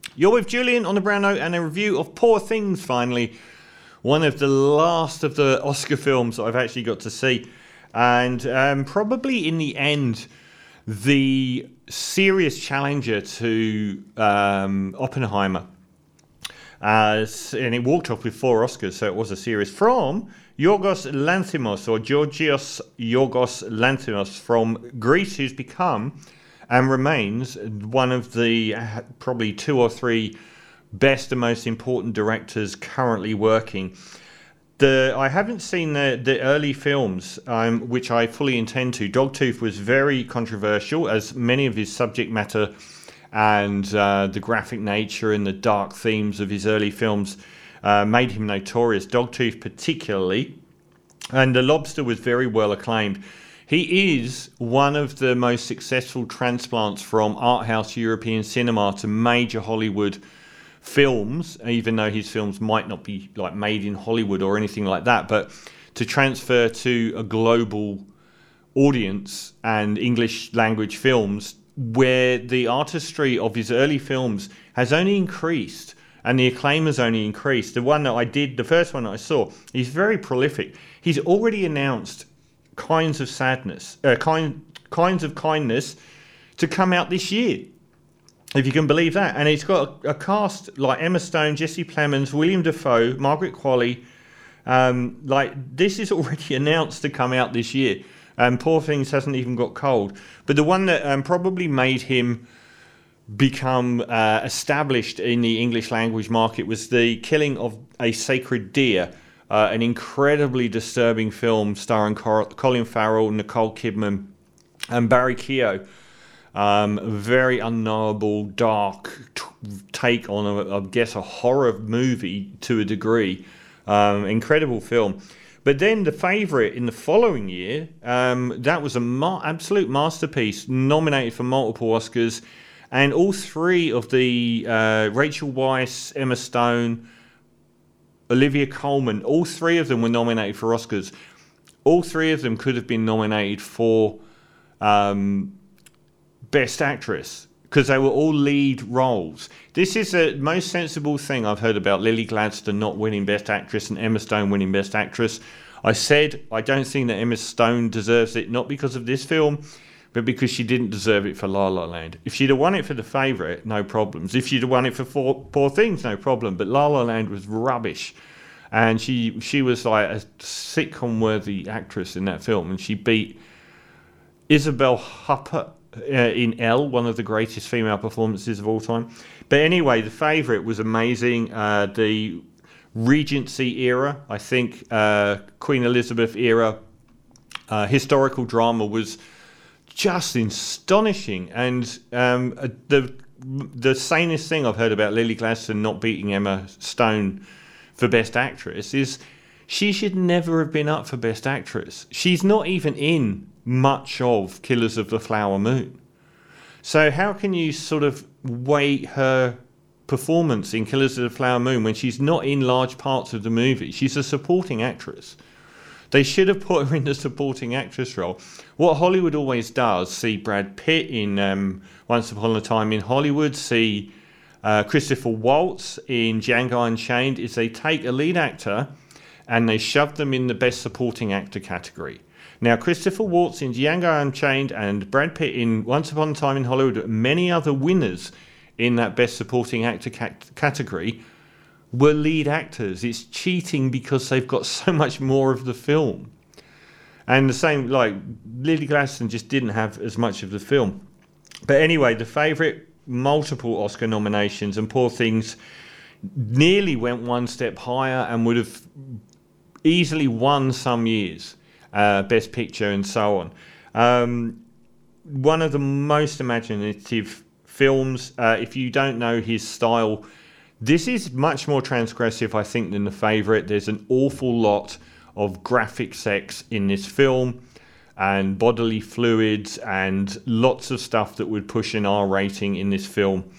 You're with Julian on the Brown Note and a review of Poor Things, finally. One of the last of the Oscar films that I've actually got to see. And probably in the end, the serious challenger to Oppenheimer. And it walked off with 4 Oscars, so it was a series. From Yorgos Lanthimos, or Georgios Yorgos Lanthimos from Greece, who's become and remains one of the probably 2 or 3 best and most important directors currently working. I haven't seen the early films, which I fully intend to. Dogtooth was very controversial, as many of his subject matter and the graphic nature and the dark themes of his early films made him notorious. Dogtooth particularly. And The Lobster was very well acclaimed. He is one of the most successful transplants from art house European cinema to major Hollywood films, even though his films might not be like made in Hollywood or anything like that, but to transfer to a global audience and English language films, where the artistry of his early films has only increased and the acclaim has only increased. The first one that I saw, he's very prolific. He's already announced Kinds of Sadness, Kinds of Kindness to come out this year, if you can believe that. And it's got a cast like Emma Stone, Jesse Plemons, William Dafoe, Margaret Qualley. This is already announced to come out this year. Poor Things hasn't even got cold. But the one that probably made him become established in the English language market was The Killing of a Sacred Deer, an incredibly disturbing film starring Colin Farrell, Nicole Kidman, and Barry Keogh. Very unknowable, dark take on, I guess, a horror movie to a degree. Incredible film. But then The Favourite in the following year, that was an absolute masterpiece, nominated for multiple Oscars. And all 3 of the Rachel Weisz, Emma Stone, Olivia Colman, all 3 of them were nominated for Oscars. All 3 of them could have been nominated for Best Actress, because they were all lead roles. This is the most sensible thing I've heard about Lily Gladstone not winning Best Actress and Emma Stone winning Best Actress. I said I don't think that Emma Stone deserves it, not because of this film, but because she didn't deserve it for La La Land. If she'd have won it for The Favourite, no problems. If she'd have won it for Poor Things, no problem. But La La Land was rubbish. And she was like a sitcom-worthy actress in that film. And she beat Isabelle Huppert in Elle, one of the greatest female performances of all time. But anyway, The Favourite was amazing. The Regency era, I think, Queen Elizabeth era, historical drama was just astonishing. And the sanest thing I've heard about Lily Gladstone not beating Emma Stone for Best Actress is she should never have been up for Best Actress. She's not even in much of Killers of the Flower Moon. So how can you sort of weight her performance in Killers of the Flower Moon when she's not in large parts of the movie? She's a supporting actress. They should have put her in the supporting actress role. What Hollywood always does, see Brad Pitt in Once Upon a Time in Hollywood, see Christopher Waltz in Django Unchained, is they take a lead actor and they shove them in the Best Supporting Actor category. Now, Christopher Waltz in Django Unchained and Brad Pitt in Once Upon a Time in Hollywood, and many other winners in that Best Supporting Actor category, were lead actors. It's cheating because they've got so much more of the film. And the same, like, Lily Gladstone just didn't have as much of the film. But anyway, The Favourite, multiple Oscar nominations, and Poor Things nearly went one step higher and would have easily won some years, Best Picture and so on. One of the most imaginative films. If you don't know his style, this is much more transgressive, I think, than The Favourite. There's an awful lot of graphic sex in this film and bodily fluids and lots of stuff that would push an R rating in this film.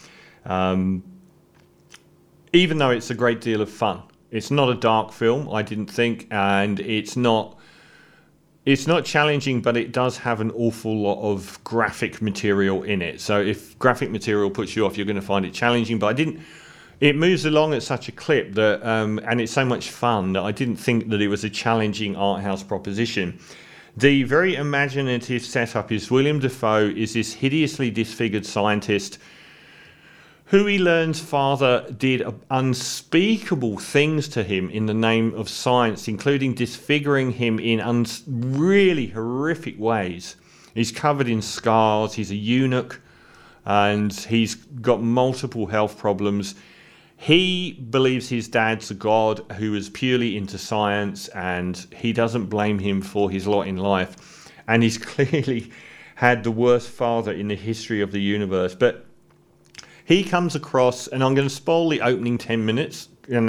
Even though it's a great deal of fun. It's not a dark film, I didn't think, and it's not It's not challenging, but it does have an awful lot of graphic material in it. So if graphic material puts you off, you're going to find it challenging. But I didn't. It moves along at such a clip that, and it's so much fun that I didn't think that it was a challenging art house proposition. The very imaginative setup is William Dafoe is this hideously disfigured scientist who he learns father did unspeakable things to him in the name of science, including disfiguring him in really horrific ways. He's covered in scars, he's a eunuch, and he's got multiple health problems. He believes his dad's a god who is purely into science, and he doesn't blame him for his lot in life. And he's clearly had the worst father in the history of the universe. But he comes across, and I'm going to spoil the opening 10 minutes, and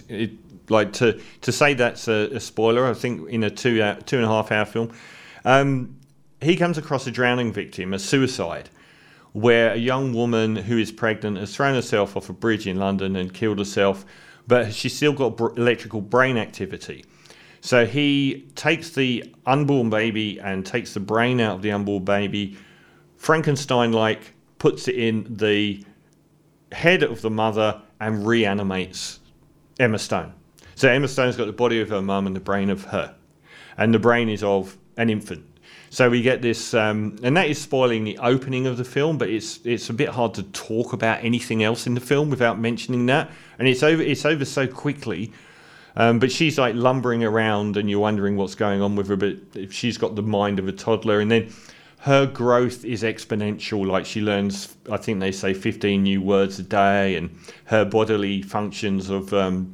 to say that's a spoiler, I think in a 2.5 hour film. He comes across a drowning victim, a suicide, where a young woman who is pregnant has thrown herself off a bridge in London and killed herself, but she's still got electrical brain activity. So he takes the unborn baby and takes the brain out of the unborn baby, Frankenstein-like, puts it in the head of the mother and reanimates Emma Stone. So Emma Stone's got the body of her mum and the brain of her. And the brain is of an infant. So we get this, and that is spoiling the opening of the film, but it's a bit hard to talk about anything else in the film without mentioning that. And it's over so quickly. But she's like lumbering around and you're wondering what's going on with her, but she's got the mind of a toddler. And then her growth is exponential. Like she learns, I think they say 15 new words a day, and her bodily functions of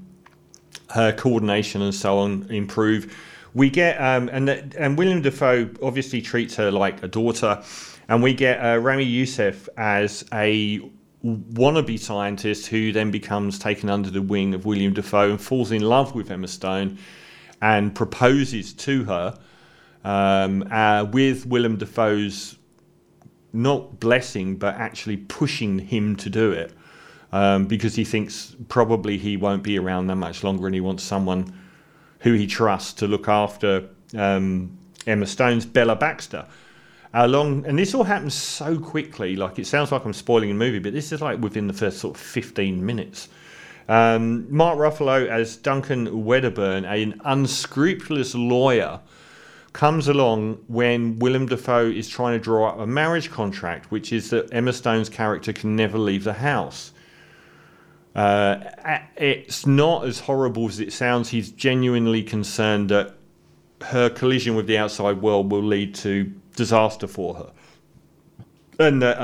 her coordination and so on improve. We get, and William Dafoe obviously treats her like a daughter, and we get Rami Youssef as a wannabe scientist who then becomes taken under the wing of William Dafoe and falls in love with Emma Stone and proposes to her with Willem Dafoe's not blessing but actually pushing him to do it, because he thinks probably he won't be around that much longer and he wants someone who he trusts to look after Emma Stone's Bella Baxter. And this all happens so quickly, like it sounds like I'm spoiling a movie, but this is like within the first sort of 15 minutes. Mark Ruffalo as Duncan Wedderburn, an unscrupulous lawyer, comes along when Willem Dafoe is trying to draw up a marriage contract, which is that Emma Stone's character can never leave the house. It's not as horrible as it sounds. He's genuinely concerned that her collision with the outside world will lead to disaster for her, and that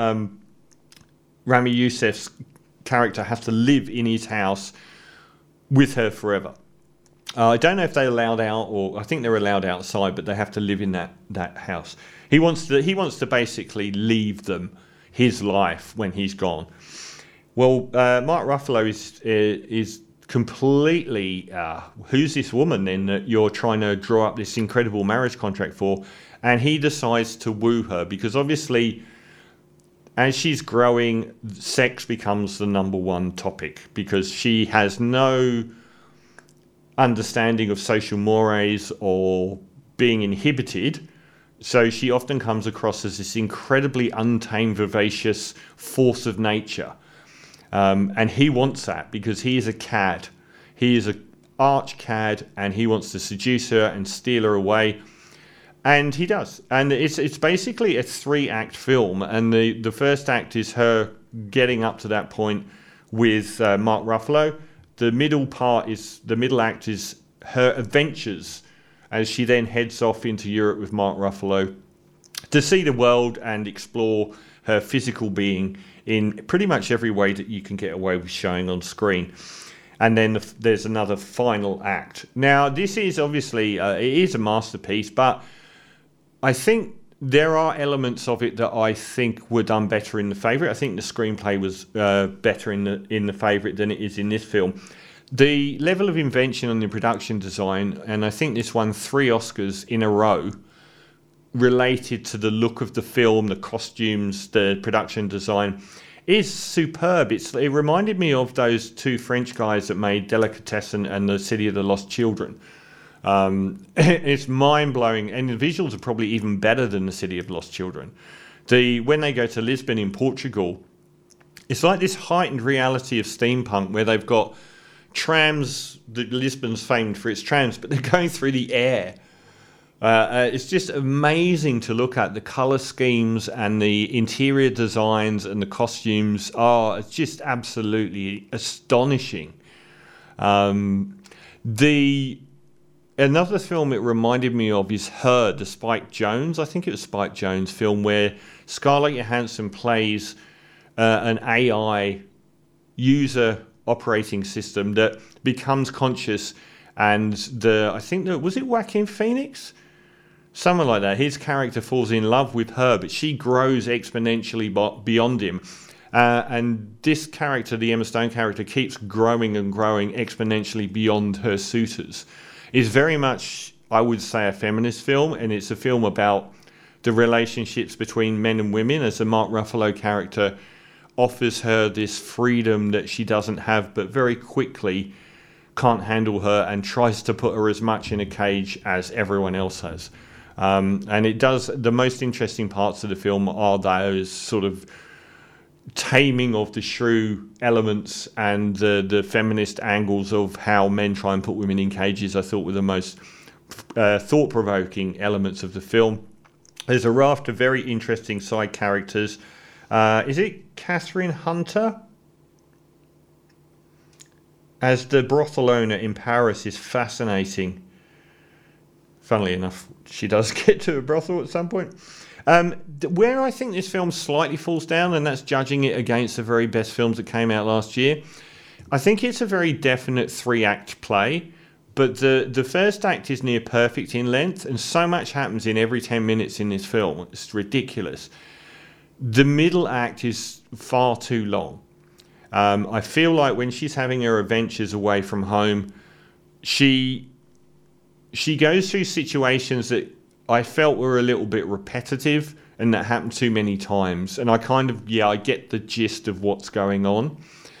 Rami Youssef's character has to live in his house with her forever. I don't know if they're allowed out, or I think they're allowed outside, but they have to live in that house. He wants to basically leave them his life when he's gone. Well, Mark Ruffalo is completely, who's this woman then that you're trying to draw up this incredible marriage contract for? And he decides to woo her because obviously as she's growing, sex becomes the number one topic because she has no understanding of social mores or being inhibited. So she often comes across as this incredibly untamed, vivacious force of nature. And he wants that because he is a cad. He is an arch cad and he wants to seduce her and steal her away. And he does. And it's basically a 3-act film. And the first act is her getting up to that point with Mark Ruffalo. The middle act is her adventures as she then heads off into Europe with Mark Ruffalo to see the world and explore her physical being in pretty much every way that you can get away with showing on screen. And then there's another final act. Now, this is obviously, it is a masterpiece, but I think there are elements of it that I think were done better in The Favourite. I think the screenplay was better in the Favourite than it is in this film. The level of invention on the production design, and I think this won 3 Oscars in a row, related to the look of the film, the costumes, the production design, is superb. It reminded me of those 2 French guys that made Delicatessen and The City of the Lost Children. It's mind-blowing, and the visuals are probably even better than The City of Lost Children. When they go to Lisbon in Portugal, it's like this heightened reality of steampunk where they've got trams. Lisbon's famed for its trams, but they're going through the air. It's just amazing to look at. The colour schemes and the interior designs and the costumes are just absolutely astonishing. Another film it reminded me of is Her, the Spike Jonze. I think it was Spike Jonze film where Scarlett Johansson plays an AI user operating system that becomes conscious, and was it Joaquin Phoenix? Someone like that. His character falls in love with her, but she grows exponentially beyond him. And this character, the Emma Stone character, keeps growing and growing exponentially beyond her suitors. It's very much, I would say, a feminist film, and it's a film about the relationships between men and women, as the Mark Ruffalo character offers her this freedom that she doesn't have, but very quickly can't handle her and tries to put her as much in a cage as everyone else has. And it does, the most interesting parts of the film are those sort of taming of the shrew elements and the feminist angles of how men try and put women in cages. I thought were the most thought-provoking elements of the film. There's a raft of very interesting side characters. Is it Catherine Hunter? As the brothel owner in Paris is fascinating. Funnily enough, she does get to a brothel at some point. Where I think this film slightly falls down, and that's judging it against the very best films that came out last year, I think it's a very definite 3-act play, but the first act is near perfect in length, and so much happens in every 10 minutes in this film. It's ridiculous. The middle act is far too long. I feel like when she's having her adventures away from home, she goes through situations that I felt were a little bit repetitive and that happened too many times. And I get the gist of what's going on.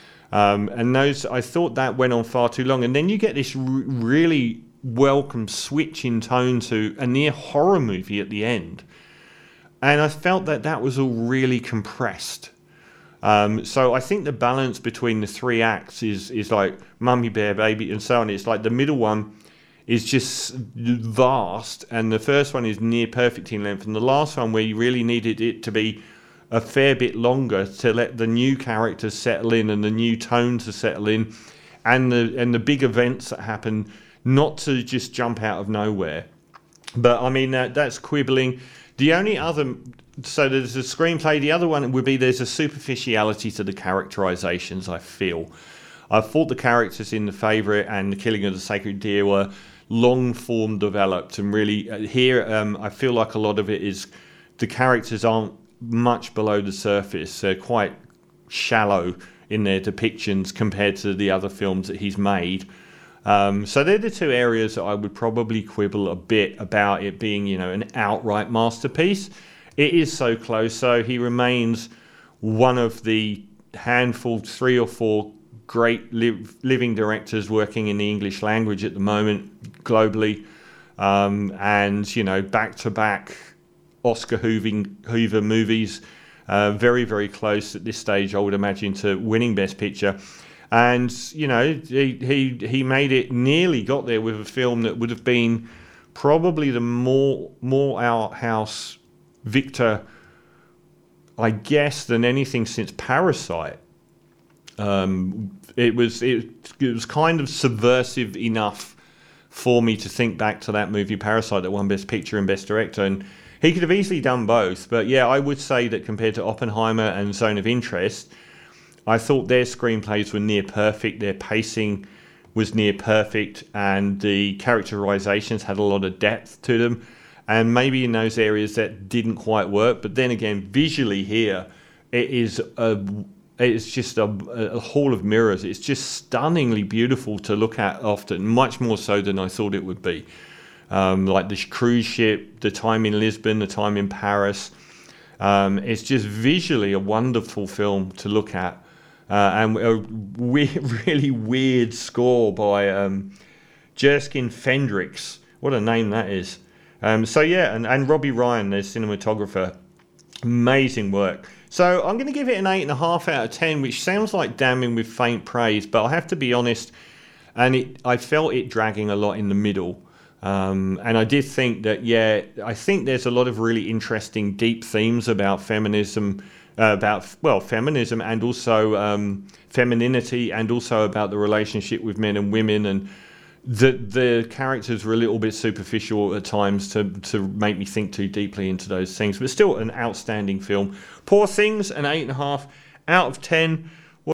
I thought that went on far too long. And then you get this really welcome switch in tone to a near horror movie at the end. And I felt that was all really compressed. So I think the balance between the 3 acts is like Mummy Bear Baby and so on. It's like the middle one is just vast, and the first one is near perfect in length, and the last one where you really needed it to be a fair bit longer to let the new characters settle in and the new tone to settle in, and the big events that happen not to just jump out of nowhere. But I mean that's quibbling. The only other, so there's a screenplay. The other one would be there's a superficiality to the characterizations. I thought the characters in The Favourite and The Killing of the Sacred Deer were long form developed, and really here I feel like a lot of it is the characters aren't much below the surface. They're quite shallow in their depictions compared to the other films that he's made. So they're the 2 areas that I would probably quibble a bit about it being, an outright masterpiece. It is so close, so he remains one of the handful, 3 or 4 great living directors working in the English language at the moment globally, and back-to-back Oscar Hoover movies, very, very close at this stage, I would imagine, to winning Best Picture. And he made it, nearly got there with a film that would have been probably the more art house victor, I guess, than anything since Parasite. It was kind of subversive enough for me to think back to that movie Parasite that won Best Picture and Best Director, and he could have easily done both. But yeah, I would say that compared to Oppenheimer and Zone of Interest, I thought their screenplays were near perfect, their pacing was near perfect, and the characterizations had a lot of depth to them, and maybe in those areas that didn't quite work. But then again, visually here, it's just a hall of mirrors. It's just stunningly beautiful to look at often, much more so than I thought it would be. Like the cruise ship, the time in Lisbon, the time in Paris. It's just visually a wonderful film to look at. And a really weird score by Jerskin Fendricks. What a name that is. So yeah, and Robbie Ryan, their cinematographer. Amazing work. So I'm going to give it an 8.5 out of 10, which sounds like damning with faint praise, but I have to be honest, and I felt it dragging a lot in the middle. And I did think that, I think there's a lot of really interesting, deep themes about feminism, feminism and also femininity, and also about the relationship with men and women, and the characters were a little bit superficial at times to make me think too deeply into those things, but still an outstanding film. Poor Things, an 8.5 out of 10.